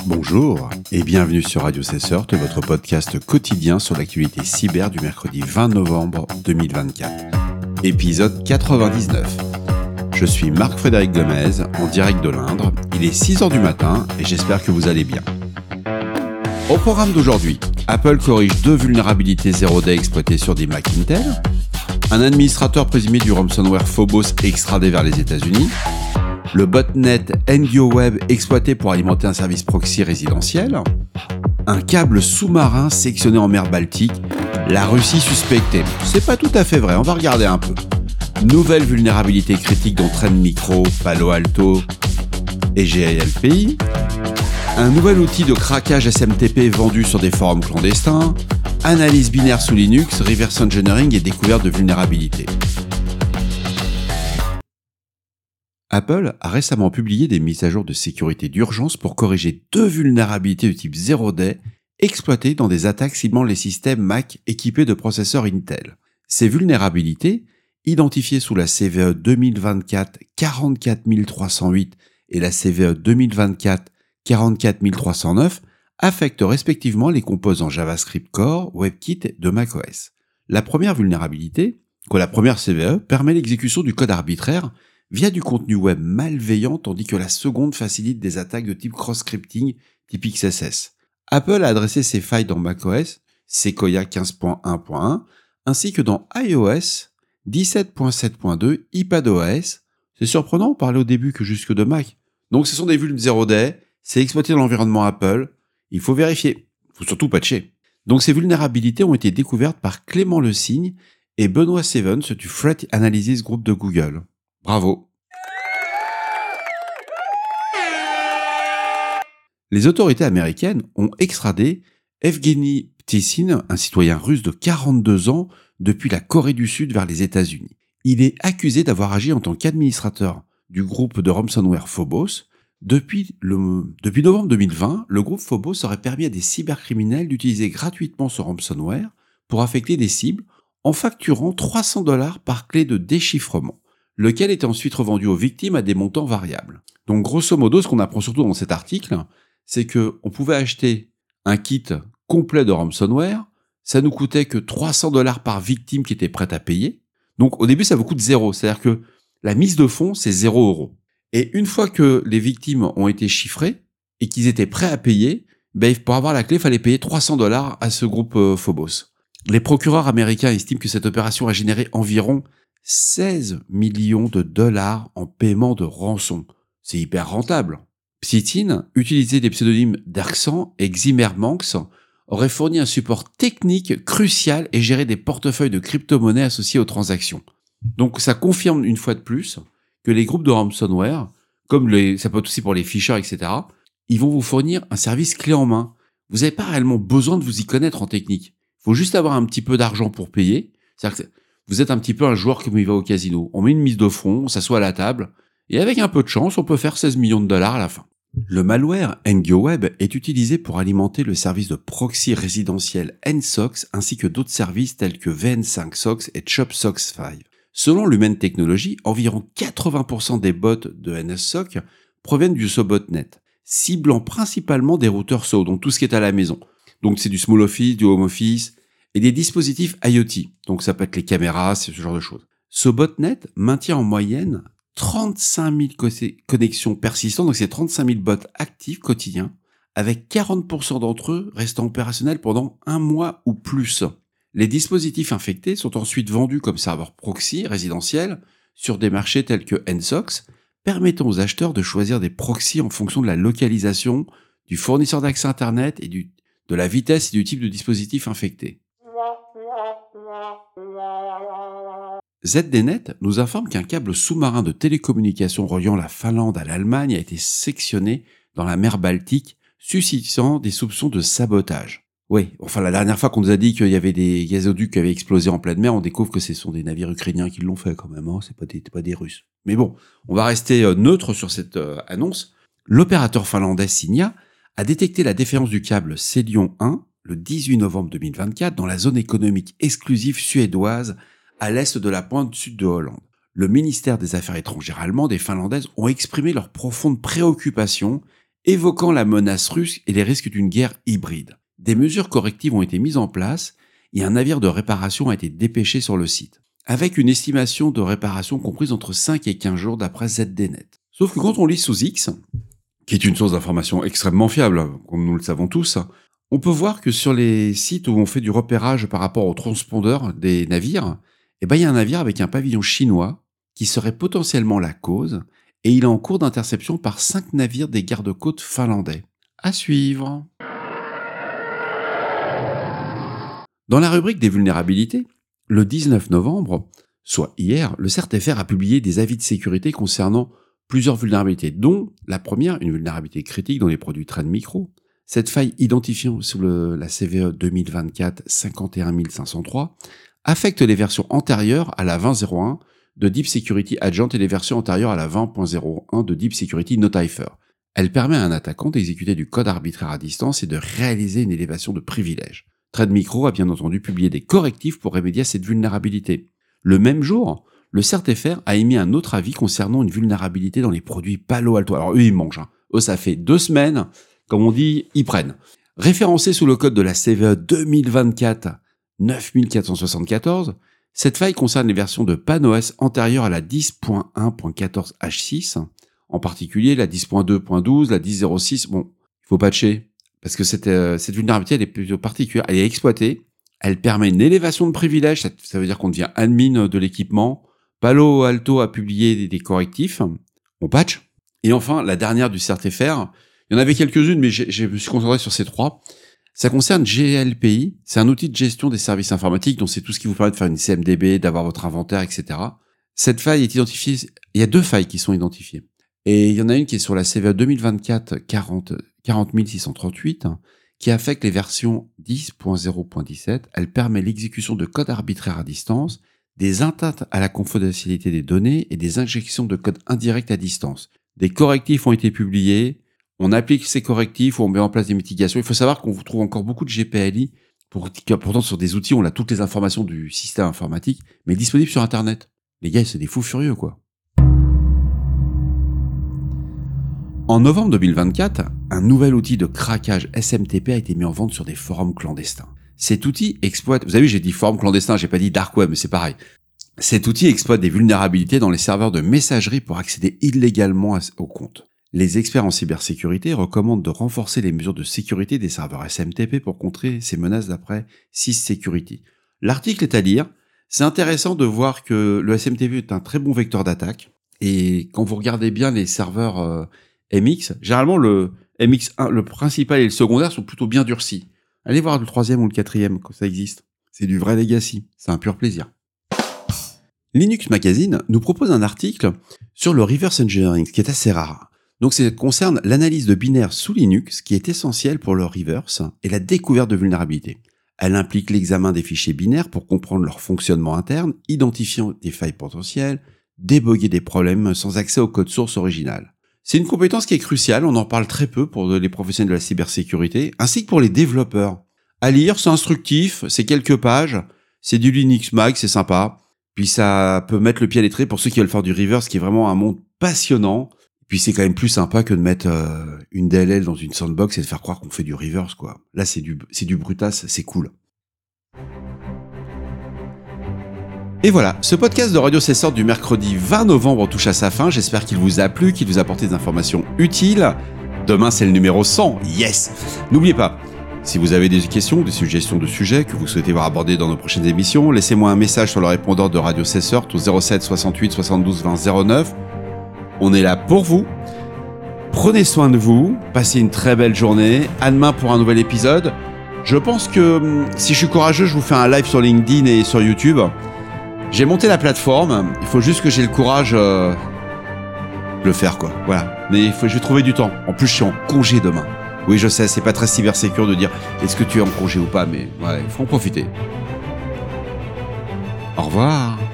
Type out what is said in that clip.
Bonjour et bienvenue sur Radio Cesseur, votre podcast quotidien sur l'actualité cyber du mercredi 20 novembre 2024. Épisode 99. Je suis Marc-Frédéric Gomez, en direct de l'Indre. Il est 6h du matin et j'espère que vous allez bien. Au programme d'aujourd'hui, Apple corrige 2 vulnérabilités 0-day exploitées sur des Mac Intel, un administrateur présumé du ransomware Phobos extradé vers les États-Unis, le botnet NGOweb exploité pour alimenter un service proxy résidentiel, un câble sous-marin sectionné en mer Baltique, la Russie suspectée. C'est pas tout à fait vrai, on va regarder un peu. Nouvelle vulnérabilité critique dont Trend Micro, Palo Alto et GLPI, un nouvel outil de craquage SMTP vendu sur des forums clandestins, analyse binaire sous Linux, reverse engineering et découverte de vulnérabilités. Apple a récemment publié des mises à jour de sécurité d'urgence pour corriger 2 vulnérabilités de type 0-day exploitées dans des attaques ciblant les systèmes Mac équipés de processeurs Intel. Ces vulnérabilités, identifiées sous la CVE 2024 44308 et la CVE 2024 44309, affectent respectivement les composants JavaScript Core, WebKit de macOS. La première vulnérabilité, la première CVE, permet l'exécution du code arbitraire via du contenu web malveillant, tandis que la seconde facilite des attaques de type cross-scripting type XSS. Apple a adressé ces failles dans macOS, Sequoia 15.1.1, ainsi que dans iOS 17.7.2, iPadOS. C'est surprenant, on parlait au début que jusque de Mac. Donc ce sont des vulnes 0-day, c'est exploité dans l'environnement Apple, il faut vérifier, il faut surtout patcher. Donc ces vulnérabilités ont été découvertes par Clément Le Signe et Benoît Stevens du Threat Analysis Group de Google. Bravo. Les autorités américaines ont extradé Evgeny Ptitsin, un citoyen russe de 42 ans, depuis la Corée du Sud vers les États-Unis. Il est accusé d'avoir agi en tant qu'administrateur du groupe de ransomware Phobos. Depuis novembre 2020, le groupe Phobos aurait permis à des cybercriminels d'utiliser gratuitement ce ransomware pour affecter des cibles en facturant $300 par clé de déchiffrement, lequel était ensuite revendu aux victimes à des montants variables. Donc grosso modo, ce qu'on apprend surtout dans cet article, c'est qu'on pouvait acheter un kit complet de ransomware, ça nous coûtait que $300 par victime qui était prête à payer. Donc au début, ça vous coûte 0, c'est-à-dire que la mise de fonds, c'est 0 €. Et une fois que les victimes ont été chiffrées et qu'ils étaient prêts à payer, pour avoir la clé, il fallait payer $300 à ce groupe Phobos. Les procureurs américains estiment que cette opération a généré environ 16 millions de dollars en paiement de rançon. C'est hyper rentable. Ptitsin utilisait des pseudonymes Darksan et Ximmermanx, aurait fourni un support technique crucial et géré des portefeuilles de crypto-monnaies associés aux transactions. Donc ça confirme une fois de plus que les groupes de ransomware, ça peut être aussi pour les phishers, etc., ils vont vous fournir un service clé en main. Vous n'avez pas réellement besoin de vous y connaître en technique. Il faut juste avoir un petit peu d'argent pour payer. C'est-à-dire que vous êtes un petit peu un joueur comme il va au casino. On met une mise de fonds, on s'assoit à la table, et avec un peu de chance, on peut faire 16 millions de dollars à la fin. Le malware NGOweb est utilisé pour alimenter le service de proxy résidentiel NSOX ainsi que d'autres services tels que VN5SOX et ChopSOX5. Selon l'Human Technology, environ 80% des bots de NSOC proviennent du SO-Botnet, ciblant principalement des routeurs SO, donc tout ce qui est à la maison. Donc c'est du Small Office, du Home Office, et des dispositifs IoT, donc ça peut être les caméras, c'est ce genre de choses. SO-Botnet maintient en moyenne 35 000 connexions persistantes, donc c'est 35 000 bots actifs quotidiens, avec 40% d'entre eux restant opérationnels pendant 1 mois ou plus. Les dispositifs infectés sont ensuite vendus comme serveurs proxy résidentiels sur des marchés tels que NSOX, permettant aux acheteurs de choisir des proxys en fonction de la localisation, du fournisseur d'accès Internet et de la vitesse et du type de dispositif infecté. ZDNet nous informe qu'un câble sous-marin de télécommunications reliant la Finlande à l'Allemagne a été sectionné dans la mer Baltique, suscitant des soupçons de sabotage. Oui, enfin la dernière fois qu'on nous a dit qu'il y avait des gazoducs qui avaient explosé en pleine mer, on découvre que ce sont des navires ukrainiens qui l'ont fait quand même, c'est pas des Russes. Mais bon, on va rester neutre sur cette annonce. L'opérateur finlandais Cinia a détecté la défaillance du câble Celion 1 le 18 novembre 2024 dans la zone économique exclusive suédoise à l'est de la pointe sud de Hollande. Le ministère des Affaires étrangères allemand et finlandaises ont exprimé leur profonde préoccupation évoquant la menace russe et les risques d'une guerre hybride. Des mesures correctives ont été mises en place et un navire de réparation a été dépêché sur le site, avec une estimation de réparation comprise entre 5 et 15 jours d'après ZDNet. Sauf que quand on lit sous X, qui est une source d'information extrêmement fiable, comme nous le savons tous, on peut voir que sur les sites où on fait du repérage par rapport aux transpondeurs des navires, il y a un navire avec un pavillon chinois qui serait potentiellement la cause, et il est en cours d'interception par 5 navires des gardes-côtes finlandais. À suivre. Dans la rubrique des vulnérabilités, le 19 novembre, soit hier, le CERT-FR a publié des avis de sécurité concernant plusieurs vulnérabilités, dont la première, une vulnérabilité critique dans les produits Trend Micro. Cette faille identifiée sous la CVE 2024-51503 affecte les versions antérieures à la 20.01 de Deep Security Agent et les versions antérieures à la 20.01 de Deep Security Notifier. Elle permet à un attaquant d'exécuter du code arbitraire à distance et de réaliser une élévation de privilèges. Trend Micro a bien entendu publié des correctifs pour remédier à cette vulnérabilité. Le même jour, le CERT-FR a émis un autre avis concernant une vulnérabilité dans les produits Palo Alto. Alors eux, ils mangent. Eux, ça fait 2 semaines, comme on dit, ils prennent. Référencé sous le code de la CVE 2024-9474, cette faille concerne les versions de PanOS antérieures à la 10.1.14H6, en particulier la 10.2.12, la 10.06. Bon, il faut patcher, parce que cette vulnérabilité, elle est plutôt particulière, elle est exploitée, elle permet une élévation de privilèges, ça veut dire qu'on devient admin de l'équipement. Palo Alto a publié des correctifs, on patch. Et enfin, la dernière du CERT-FR, il y en avait quelques-unes, mais je me suis concentré sur ces 3. Ça concerne GLPI, c'est un outil de gestion des services informatiques, donc c'est tout ce qui vous permet de faire une CMDB, d'avoir votre inventaire, etc. Cette faille est identifiée, il y a 2 failles qui sont identifiées. Et il y en a une qui est sur la CVE 2024-40638, qui affecte les versions 10.0.17. Elle permet l'exécution de codes arbitraires à distance, des atteintes à la confidentialité des données et des injections de code indirect à distance. Des correctifs ont été publiés, on applique ces correctifs ou on met en place des mitigations. Il faut savoir qu'on trouve encore beaucoup de GPLI, pourtant sur des outils, on a toutes les informations du système informatique, mais disponibles sur Internet. Les gars, c'est des fous furieux, quoi. En novembre 2024, un nouvel outil de craquage SMTP a été mis en vente sur des forums clandestins. Cet outil exploite, vous avez vu, j'ai dit forum clandestin, j'ai pas dit dark web, mais c'est pareil. Cet outil exploite des vulnérabilités dans les serveurs de messagerie pour accéder illégalement au compte. Les experts en cybersécurité recommandent de renforcer les mesures de sécurité des serveurs SMTP pour contrer ces menaces d'après SysSecurity. L'article est à lire. C'est intéressant de voir que le SMTP est un très bon vecteur d'attaque. Et quand vous regardez bien les serveurs MX, généralement le MX1, le principal et le secondaire sont plutôt bien durcis. Allez voir le 3e ou le 4e quand ça existe. C'est du vrai legacy. C'est un pur plaisir. Linux Magazine nous propose un article sur le reverse engineering, ce qui est assez rare. Donc ça concerne l'analyse de binaires sous Linux, qui est essentielle pour le reverse et la découverte de vulnérabilités. Elle implique l'examen des fichiers binaires pour comprendre leur fonctionnement interne, identifier des failles potentielles, déboguer des problèmes sans accès au code source original. C'est une compétence qui est cruciale, on en parle très peu pour les professionnels de la cybersécurité, ainsi que pour les développeurs. À lire, c'est instructif, c'est quelques pages, c'est du Linux Mag, c'est sympa. Puis ça peut mettre le pied à l'étrier pour ceux qui veulent faire du reverse, qui est vraiment un monde passionnant. Puis c'est quand même plus sympa que de mettre une DLL dans une sandbox et de faire croire qu'on fait du reverse, quoi. Là, c'est du brutasse, c'est cool. Et voilà, ce podcast de Radio Cessor du mercredi 20 novembre touche à sa fin. J'espère qu'il vous a plu, qu'il vous a apporté des informations utiles. Demain, c'est le numéro 100. Yes! N'oubliez pas, si vous avez des questions, des suggestions de sujets que vous souhaitez voir abordés dans nos prochaines émissions, laissez-moi un message sur le répondeur de Radio Cessor au 07 68 72 20 09. On est là pour vous. Prenez soin de vous. Passez une très belle journée. À demain pour un nouvel épisode. Je pense que si je suis courageux, je vous fais un live sur LinkedIn et sur YouTube. J'ai monté la plateforme. Il faut juste que j'ai le courage de le faire, quoi. Voilà. Mais je vais trouver du temps. En plus, je suis en congé demain. Oui, je sais, c'est pas très cybersécure de dire est-ce que tu es en congé ou pas, mais ouais, il faut en profiter. Au revoir.